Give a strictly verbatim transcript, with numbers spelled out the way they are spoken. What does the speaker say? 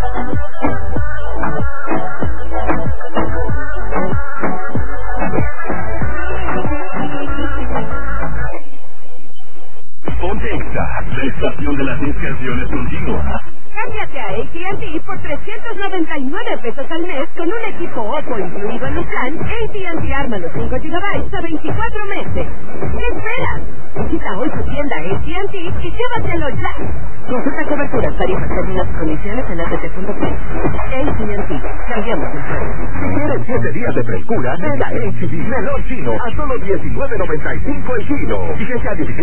Ponte Exa, la estación de las diez canciones continuas. Cámbiate a A T and T por trescientos noventa y nueve pesos al mes con un equipo Oppo incluido en el plan. A T and T arma los cinco gigabytes a veinticuatro meses. ¿Qué esperas? Visita hoy tu tienda A T and T y llévatelo ya. Consulta coberturas, tarifas, términos y condiciones en A T T punto com. A T and T, cambiamos el juego. Si quieres siete días de frescura, ven a H B Melón Chino a solo diecinueve noventa y cinco el kilo. Fíjense a